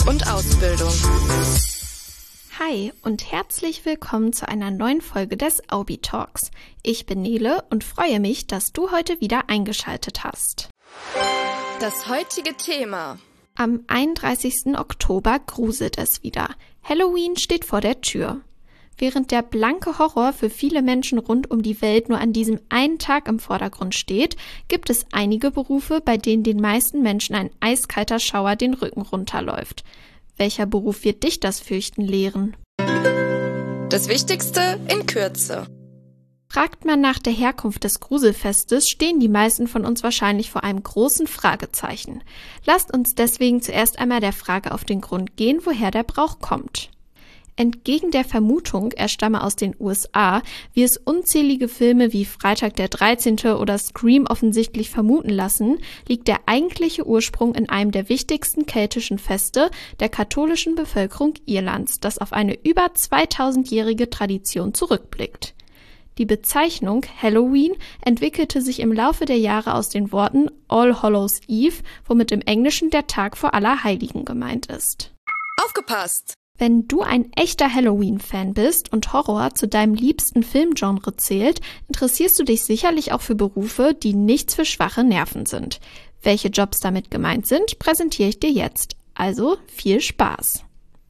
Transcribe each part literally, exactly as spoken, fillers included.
und Ausbildung. Hi und herzlich willkommen zu einer neuen Folge des Aubi Talks. Ich bin Nele und freue mich, dass du heute wieder eingeschaltet hast. Das heutige Thema. Am einunddreißigsten Oktober gruselt es wieder. Halloween steht vor der Tür. Während der blanke Horror für viele Menschen rund um die Welt nur an diesem einen Tag im Vordergrund steht, gibt es einige Berufe, bei denen den meisten Menschen ein eiskalter Schauer den Rücken runterläuft. Welcher Beruf wird dich das Fürchten lehren? Das Wichtigste in Kürze. Fragt man nach der Herkunft des Gruselfestes, stehen die meisten von uns wahrscheinlich vor einem großen Fragezeichen. Lasst uns deswegen zuerst einmal der Frage auf den Grund gehen, woher der Brauch kommt. Entgegen der Vermutung, er stamme aus den U S A, wie es unzählige Filme wie Freitag der dreizehnte oder Scream offensichtlich vermuten lassen, liegt der eigentliche Ursprung in einem der wichtigsten keltischen Feste der katholischen Bevölkerung Irlands, das auf eine über zweitausendjährige Tradition zurückblickt. Die Bezeichnung Halloween entwickelte sich im Laufe der Jahre aus den Worten All Hallows Eve, womit im Englischen der Tag vor Allerheiligen gemeint ist. Aufgepasst! Wenn du ein echter Halloween-Fan bist und Horror zu deinem liebsten Filmgenre zählt, interessierst du dich sicherlich auch für Berufe, die nichts für schwache Nerven sind. Welche Jobs damit gemeint sind, präsentiere ich dir jetzt. Also viel Spaß!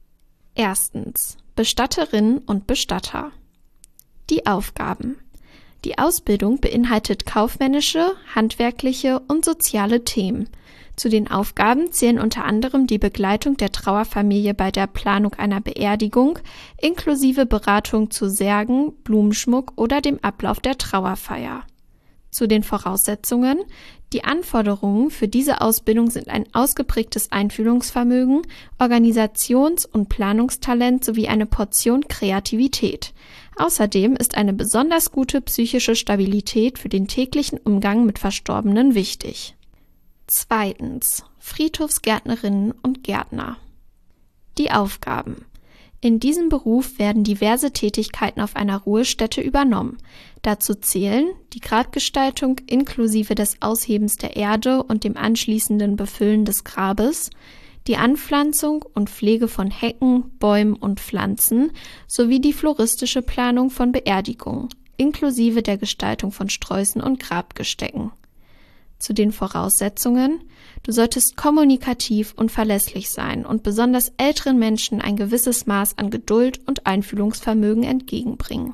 Erstens. Bestatterinnen und Bestatter. Die Aufgaben. Die Ausbildung beinhaltet kaufmännische, handwerkliche und soziale Themen. Zu den Aufgaben zählen unter anderem die Begleitung der Trauerfamilie bei der Planung einer Beerdigung, inklusive Beratung zu Särgen, Blumenschmuck oder dem Ablauf der Trauerfeier. Zu den Voraussetzungen. Die Anforderungen für diese Ausbildung sind ein ausgeprägtes Einfühlungsvermögen, Organisations- und Planungstalent sowie eine Portion Kreativität. Außerdem ist eine besonders gute psychische Stabilität für den täglichen Umgang mit Verstorbenen wichtig. Zweitens. Friedhofsgärtnerinnen und Gärtner. Die Aufgaben. In diesem Beruf werden diverse Tätigkeiten auf einer Ruhestätte übernommen. Dazu zählen die Grabgestaltung inklusive des Aushebens der Erde und dem anschließenden Befüllen des Grabes, die Anpflanzung und Pflege von Hecken, Bäumen und Pflanzen sowie die floristische Planung von Beerdigungen, inklusive der Gestaltung von Sträußen und Grabgestecken. Zu den Voraussetzungen. Du solltest kommunikativ und verlässlich sein und besonders älteren Menschen ein gewisses Maß an Geduld und Einfühlungsvermögen entgegenbringen.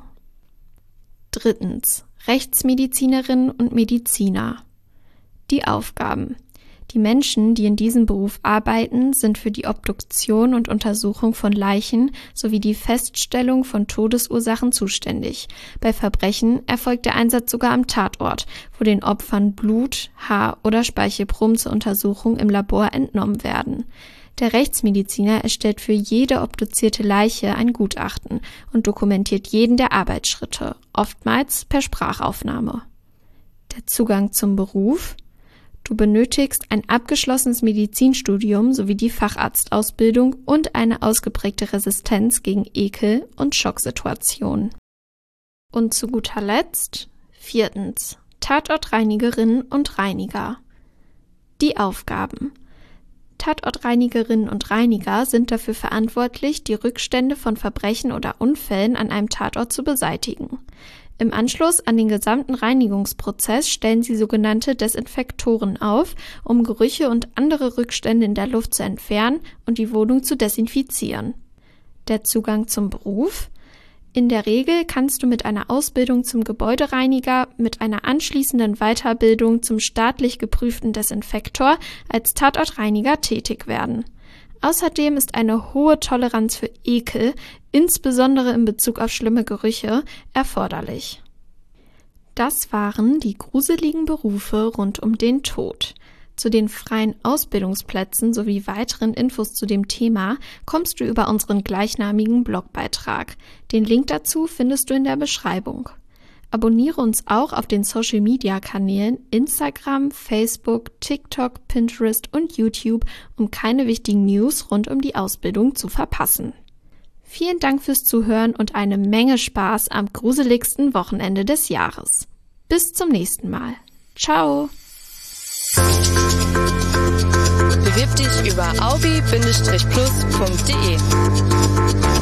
Drittens. Rechtsmedizinerinnen und Mediziner. Die Aufgaben. Die Menschen, die in diesem Beruf arbeiten, sind für die Obduktion und Untersuchung von Leichen sowie die Feststellung von Todesursachen zuständig. Bei Verbrechen erfolgt der Einsatz sogar am Tatort, wo den Opfern Blut, Haar oder Speichelproben zur Untersuchung im Labor entnommen werden. Der Rechtsmediziner erstellt für jede obduzierte Leiche ein Gutachten und dokumentiert jeden der Arbeitsschritte, oftmals per Sprachaufnahme. Der Zugang zum Beruf. Du benötigst ein abgeschlossenes Medizinstudium sowie die Facharztausbildung und eine ausgeprägte Resistenz gegen Ekel- und Schocksituationen. Und zu guter Letzt, viertens, Tatortreinigerinnen und Reiniger. Die Aufgaben. Tatortreinigerinnen und Reiniger sind dafür verantwortlich, die Rückstände von Verbrechen oder Unfällen an einem Tatort zu beseitigen. Im Anschluss an den gesamten Reinigungsprozess stellen sie sogenannte Desinfektoren auf, um Gerüche und andere Rückstände in der Luft zu entfernen und die Wohnung zu desinfizieren. Der Zugang zum Beruf. In der Regel kannst du mit einer Ausbildung zum Gebäudereiniger, mit einer anschließenden Weiterbildung zum staatlich geprüften Desinfektor als Tatortreiniger tätig werden. Außerdem ist eine hohe Toleranz für Ekel, insbesondere in Bezug auf schlimme Gerüche, erforderlich. Das waren die gruseligen Berufe rund um den Tod. Zu den freien Ausbildungsplätzen sowie weiteren Infos zu dem Thema kommst du über unseren gleichnamigen Blogbeitrag. Den Link dazu findest du in der Beschreibung. Abonniere uns auch auf den Social-Media-Kanälen Instagram, Facebook, TikTok, Pinterest und YouTube, um keine wichtigen News rund um die Ausbildung zu verpassen. Vielen Dank fürs Zuhören und eine Menge Spaß am gruseligsten Wochenende des Jahres. Bis zum nächsten Mal. Ciao! Bewirb dich über aubi Bindestrich plus Punkt de.